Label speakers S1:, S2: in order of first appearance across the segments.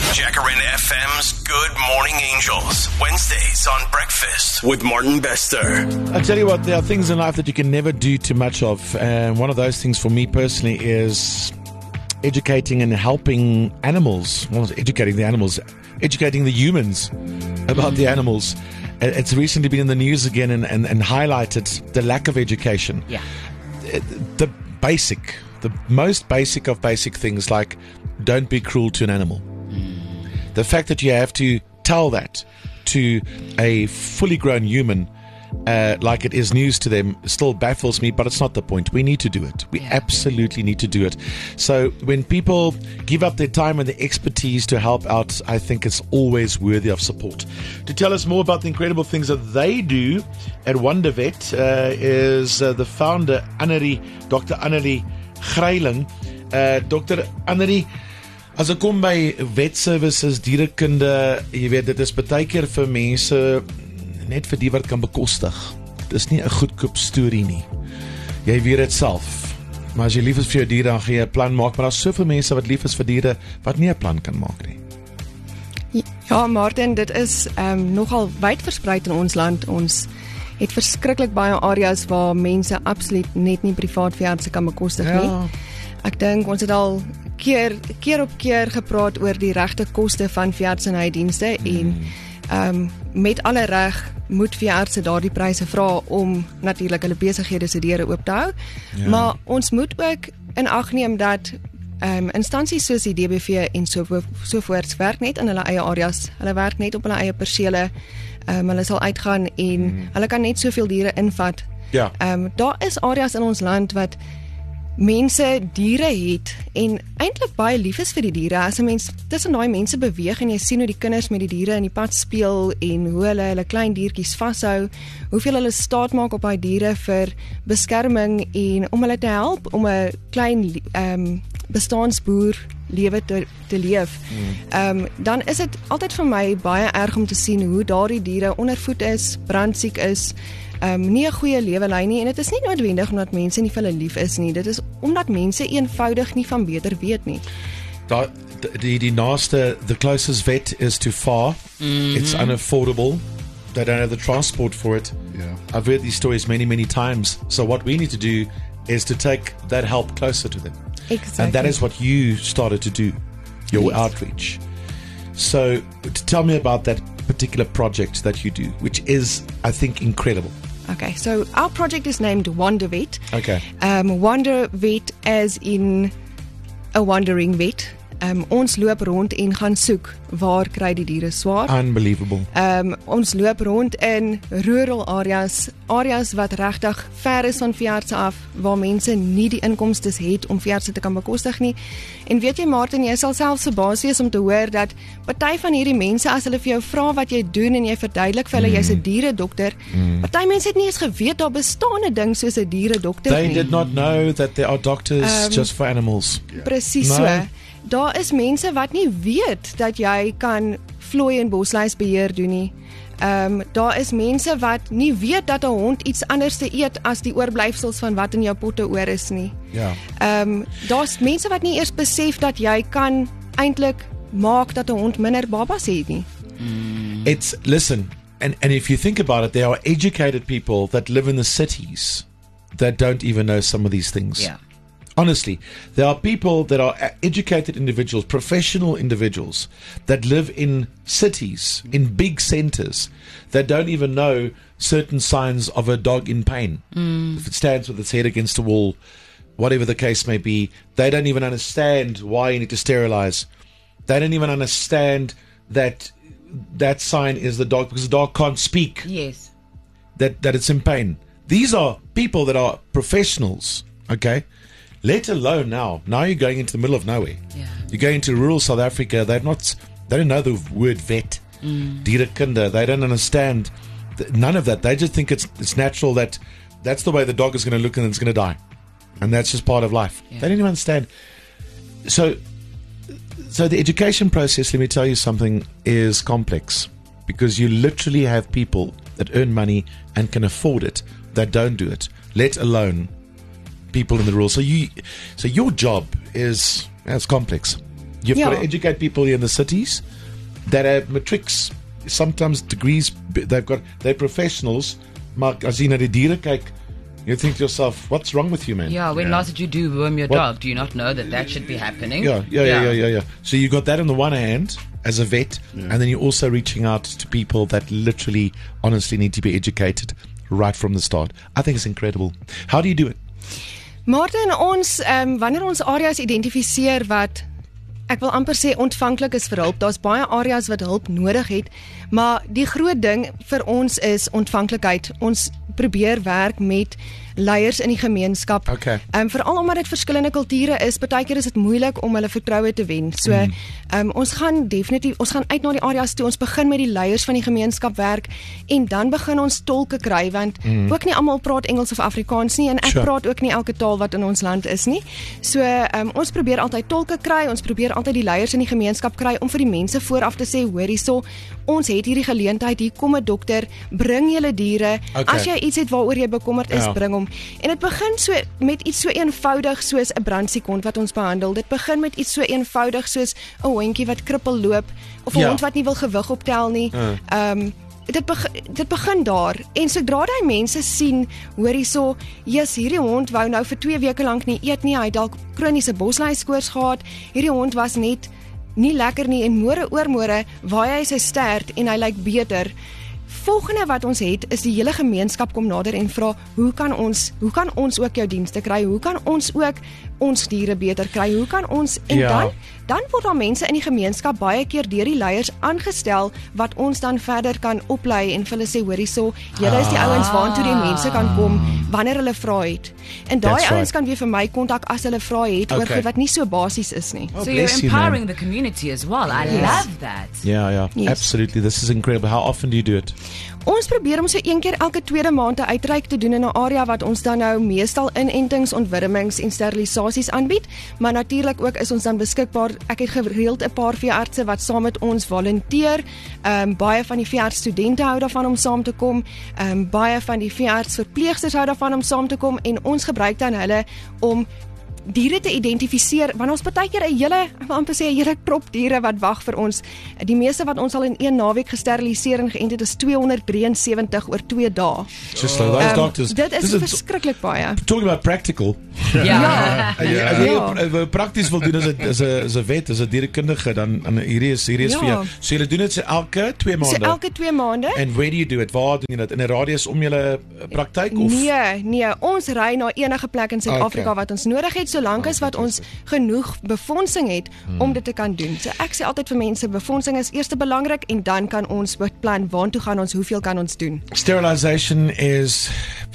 S1: Jacaranda FM's Good Morning Angels. Wednesdays on Breakfast with Martin Bester.
S2: I tell you what, there are things in life that you can never do too much of. And one of those things for me personally is educating and helping animals. Well, educating the animals, educating the humans about the animals. It's recently been in the news again and highlighted the lack of education.
S3: Yeah.
S2: The most basic of basic things, like don't be cruel to an animal. The fact that you have to tell that to a fully grown human like it is news to them still baffles me, but it's not the point. We need to do it. We absolutely need to do it. So when people give up their time and their expertise to help out, I think it's always worthy of support. To tell us more about the incredible things that they do at WonderVet is the founder, Dr. Annelie Greiling. Dr. Annelie, as ek kom by vet services, dierekunde, jy weet, dit is baie keer vir mense net vir die wat kan bekostig. Dis nie 'n goedkoop storie nie. Jy weet dit self. Maar as jy lief is vir jou diere, dan gaan jy 'n plan maak, maar daar's soveel mense wat lief is vir diere wat nie 'n plan kan maak nie.
S4: Ja, Martin, dit is nogal wyd verspreid in ons land. Ons het verskriklik baie areas waar mense absoluut net nie privaat veeartse kan bekostig nie. Ek dink ons het al keer op keer gepraat oor die regte koste van veeartsenydienste en met alle reg moet veeartse daardie pryse vra om natuurlik hulle besighede se deure oop te hou. Maar ons moet ook in ag neem dat instansies soos die DBV en sovoorts werk net in hulle eie areas. Hulle werk net op hulle eie persele. Hulle sal uitgaan en hulle kan net soveel diere invat.
S2: Ja.
S4: Daar is areas in ons land wat mense diere het en eintlik baie lief is vir die diere. As 'n mens tussen daai mense beweeg en jy sien hoe die kinders met die diere in die pad speel en hoe hulle klein diertjies vashou, hoeveel hulle staat maak op daai diere vir beskerming en om hulle te help om 'n klein bestaansboer lewe te leef. Dan is dit altyd vir my baie erg om te sien hoe daardie diere ondervoed is, brandsiek is, nie 'n goeie lewe lei nie, en dit is nie noodwendig omdat mense nie vir hulle lief is nie, dit is omdat mense eenvoudig nie van beter weet nie.
S2: Die naaste, the closest vet is too far. It's unaffordable. They don't have the transport for it. I've heard these stories many times. So what we need to do is to take that help closer to them.
S4: Exactly.
S2: And that is what you started to do, your outreach. So tell me about that particular project that you do, which is, I think, incredible.
S4: Okay, so our project is named WonderVet.
S2: Okay.
S4: WonderVet as in a wandering vet. Ons loop rond en gaan soek waar kry die diere swaar.
S2: Unbelievable.
S4: Ons loop rond in rural areas wat regtig ver is van veeartse af, waar mense nie die inkomstes het om veeartse te kan bekostig nie. En weet jy, Martin, jy sal selfs verbaas wees om te hoor dat party van hierdie mense, as hulle vir jou vra wat jy doen en jy verduidelik vir hulle jy's 'n dieredokter, party mense het nie eens geweet daar bestaan 'n ding soos 'n dieredokter nie.
S2: They did not know that there are doctors just for animals.
S4: Presies so. Daar is mense wat nie weet dat jy kan vlooi en bosluisbeheer doen nie. Daar is mense wat nie weet dat 'n hond iets anders te eet as die oorblyfsels van wat in jou potte oor is nie. Daar's mense wat nie eers besef dat jy kan eintlik maak dat 'n hond minder babas het nie.
S2: Listen, and if you think about it, there are educated people that live in the cities that don't even know some of these things. Honestly, there are people that are educated individuals, professional individuals that live in cities, in big centers, that don't even know certain signs of a dog in pain. If it stands with its head against a wall, whatever the case may be, they don't even understand why you need to sterilize. They don't even understand that that sign is the dog, because the dog can't speak.
S3: Yes.
S2: That it's in pain. These are people that are professionals, okay? Let alone now you're going into the middle of nowhere. You're going into rural South Africa. They don't know the word vet, dierekunde. They don't understand none of that. They just think it's natural that's the way the dog is going to look and it's going to die, and that's just part of life. They don't even understand. So the education process, let me tell you something, is complex, because you literally have people that earn money and can afford it that don't do it, let alone people in the rural. So your job is complex. You've
S4: Ja.
S2: got to educate people here in the cities that have matrics, sometimes degrees. They're professionals. Maar as jy na die diere kyk, you think to yourself, what's wrong with you, man?
S3: Yeah, when last did you do worm your
S2: What?
S3: dog? Do you not know that should be happening?
S2: Yeah. So you got that on the one hand as a vet, and then you're also reaching out to people that literally, honestly need to be educated right from the start. I think it's incredible. How do you do it?
S4: Martin, ons wanneer ons areas identifiseer wat ek wil amper sê ontvanklik is vir hulp. Daar's baie areas wat hulp nodig het, maar die groot ding vir ons is ontvanklikheid. Ons probeer werk met leiers in die gemeenskap.
S2: Okay.
S4: Veral omdat dit verskillende kulture is, partykeer is dit moeilik om hulle vertroue te wen. So, ons gaan uit na die areas toe. Ons begin met die leiers van die gemeenskap werk en dan begin ons tolke kry, want ook nie almal praat Engels of Afrikaans nie en ek praat ook nie elke taal wat in ons land is nie. So, ons probeer altyd tolke kry, ons probeer altyd die leiers in die gemeenskap kry om vir die mense vooraf te sê, hoor hierso, ons het hierdie geleentheid, hier kom 'n dokter, bring julle diere.
S2: Okay.
S4: As jy iets het waaroor jy bekommerd is,
S2: Ja.
S4: bring hom. En dit begin so met iets so eenvoudig soos 'n brandsiekond wat ons behandel. Dit begin met iets so eenvoudig soos 'n hondjie wat krippel loop of 'n
S2: Ja.
S4: hond wat nie wil gewig optel nie. Dit begin daar. En sodra daai mense sien, hoor hierso, hierdie hond wou nou vir 2 weke lank nie eet nie. Hy het dalk kroniese bosluiskoors gehad. Hierdie hond was net nie lekker nie en môre oormôre waai hy sy stert en hy lyk beter. Volgende wat ons het is die hele gemeenskap kom nader en vra, hoe kan ons ook jou dienste kry? Hoe kan ons ook ons diere beter kry? Hoe kan ons en
S2: Ja.
S4: dan word daar mense in die gemeenskap baie keer deur die leiers aangestel wat ons dan verder kan oplei en vir hulle sê, hoor hierso, julle is die ouens waantoe die mense kan kom wanneer hulle vra het. En daai
S2: That's
S4: ouens
S2: right.
S4: kan weer vir my kontak as hulle vra het oor
S2: Okay.
S4: goed wat nie so basies is nie.
S2: Oh,
S3: So you're
S2: bless you, man.
S3: empowering the community as well. I love that.
S2: Yeah,
S4: Yes.
S2: absolutely. This is incredible. How often do you do it?
S4: Ons probeer om so een keer elke tweede maand 'n uitreik te doen in 'n area wat ons dan nou meestal inentings, ontwurmings en sterilisasies aanbied, maar natuurlik ook is ons dan beskikbaar. Ek het gereeld 'n paar veeartse wat saam met ons volunteer. Baie van die veeartsstudente hou daarvan om saam te kom. Baie van die veeartsverpleegsters hou daarvan om saam te kom en ons gebruik dan hulle om diere te identifiseer, want ons partykeer 'n hele trop diere wat wag vir ons. Die meeste wat ons al in 1 naweek gesteriliseer en geënt het is 273 oor 2 dae.
S2: Just like those doctors.
S4: Dit
S2: This
S4: is verskriklik baie.
S2: talking about practical.
S3: Yeah.
S2: As jy prakties wil doen as 'n vet, as 'n dierekundige, dan hierdie is vir jou. So julle doen dit so elke 2
S4: So
S2: maande.
S4: elke 2 maande.
S2: And where do you do it? Waar doen jy dit? In 'n radius om julle praktyk of?
S4: Nee, ons ry na enige plek in Suid-Afrika
S2: Okay.
S4: wat ons nodig het, solank as wat ons genoeg befondsing het om dit te kan doen. So ek sê altyd vir mense, befondsing is eers belangrik en dan kan ons beplan waartoe gaan ons, hoeveel kan ons doen.
S2: Sterilization is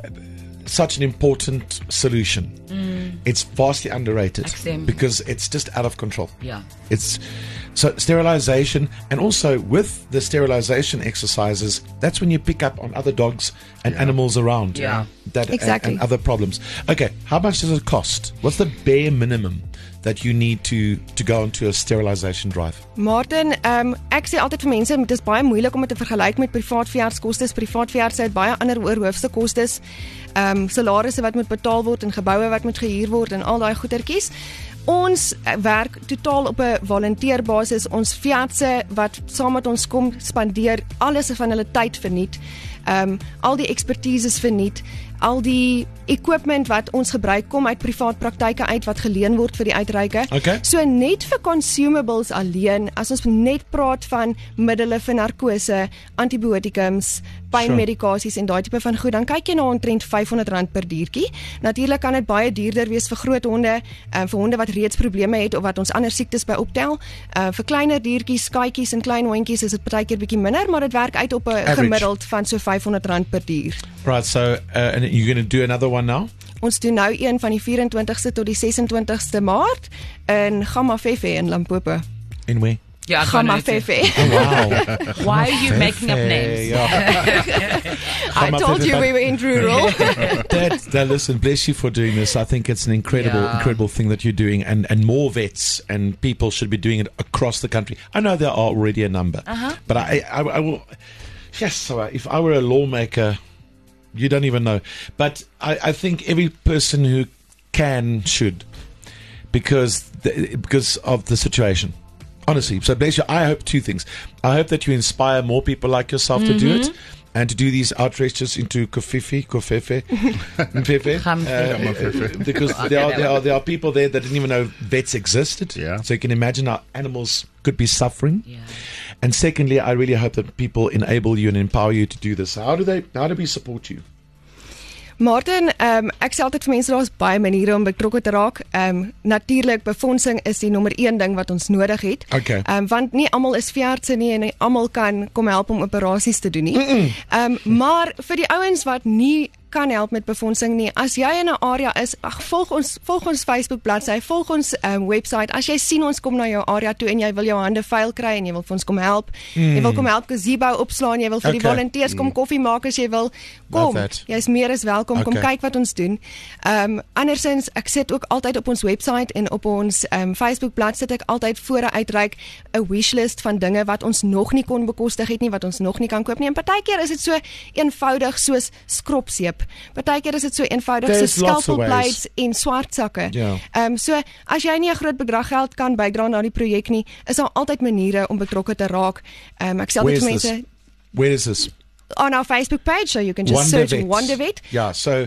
S2: such an important solution. It's vastly underrated
S3: Same.
S2: because it's just out of control.
S3: Yeah.
S2: It's so sterilization, and also with the sterilization exercises, that's when you pick up on other dogs and animals around.
S3: Yeah.
S2: That
S4: Exactly.
S2: and other problems. Okay, how much does it cost? What's the bare minimum that you need to go onto a sterilization drive?
S4: Martin, ek sê altyd vir mense, dit is baie moeilik om dit te vergelyk met privaat veeartskostes. Privaat veeartse het baie ander oorhoofse kostes. Salarisse wat moet betaal word en geboue wat moet gehuur word en al daai goedertjies. Ons werk totaal op 'n volunteerbasis. Ons veeartse wat saam met ons kom, spandeer alles van hulle tyd verniet. Al die ekspertise is verniet. Al die equipment wat ons gebruik kom uit privaat praktyke uit wat geleen word vir die uitreike.
S2: Okay.
S4: So net vir consumables alleen, as ons net praat van middele vir narkose, antibiotikums, pynmedikasies en daai tipe van goed, dan kyk jy na omtrent R500 per diertjie. Natuurlik kan dit baie duurder wees vir groot honde, vir honde wat reeds probleme het of wat ons ander siektes by optel. Vir kleiner diertjies, katjies en klein hondjies is dit partykeer bietjie minder, maar dit werk uit op 'n
S2: Average.
S4: gemiddeld van so R500 per dier.
S2: Right, so and you're going to do another one now?
S4: Ons doen nou een van die 24ste tot die 26ste Maart in Gamafefe in Limpopo.
S2: In where?
S3: Yeah, I can't know it.
S4: Gamafefe.
S2: Wow.
S3: Why are you making up names?
S2: Yeah.
S4: I told you we were in rural.
S2: Dad, listen, bless you for doing this. I think it's an incredible thing that you're doing, and more vets and people should be doing it across the country. I know there are already a number, but I will. Yes, so if I were a lawmaker, you don't even know. But I think every person who can should. because of the situation. Honestly, so bless you. I hope two things. I hope that you inspire more people like yourself to do it and to do these outreaches into Kofefe, because there are people there that didn't even know vets existed.
S5: Yeah.
S2: So you can imagine how animals could be suffering.
S3: Yeah.
S2: And secondly, I really hope that people enable you and empower you to do this. How do we support you?
S4: Martin, ek sê altyd vir mense daar's baie maniere om betrokke te raak. Natuurlik befondsing is die nommer 1 ding wat ons nodig het.
S2: Okay.
S4: Want nie almal is veeartse nie en nie almal kan kom help om operasies te doen nie. Maar vir die ouens wat nie kan help met befondsing nie. As jy in 'n area is, volg ons Facebook bladsy, volg ons website. As jy sien ons kom na jou area toe en jy wil jou hande vuil kry en jy wil vir ons kom help. Jy wil kom help gazebo opslaan, jy wil vir die volonteërs kom koffie maak as jy wil. Kom. Jy's meer as welkom. Kom kyk wat ons doen. Andersins, ek sit ook altyd op ons website en op ons Facebook bladsy sit ek altyd voor uitreik 'n wishlist van dinge wat ons nog nie kon bekostig het nie, wat ons nog nie kan koop nie. En partykeer is dit so eenvoudig soos skropseep. Partykeer is dit so eenvoudig so skalpelblades en swart sakke. So as jy nie 'n groot bedrag geld kan bydra na die projek nie, is daar altyd maniere om betrokke te raak. Ek sê altyd vir mense,
S2: where is this?
S4: On our Facebook page, so you can just search Wondervet.
S2: Yeah, so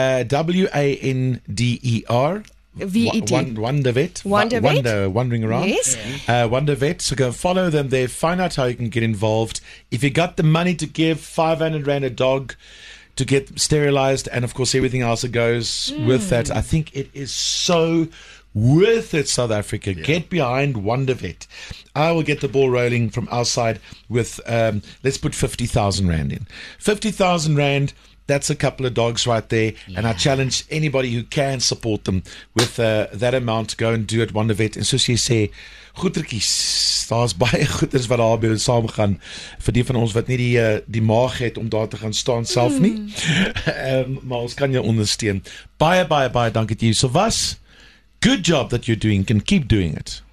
S2: WANDER
S4: VET.
S2: Wondervet. Wandering around.
S4: Yes.
S2: Wondervet. So go follow them there. Find out how you can get involved. If you got the money to give, 500 Rand a dog to get sterilized, and of course everything else that goes with that. I think it is so worth it, South Africa. Get behind Wondervet. I will get the ball rolling from our side with, let's put 50,000 Rand in. 50,000 Rand, that's a couple of dogs right there. And I challenge anybody who can support them with that amount to go and do it, Wondervet. En soos jy sê, goedertjies, daar's baie goeders wat daar by saamgaan vir die van ons wat nie die maag het om daar te gaan staan self nie. Maar ons kan jou ondersteun. Baie dankie dat jy so was. Good job that you're doing. Can keep doing it.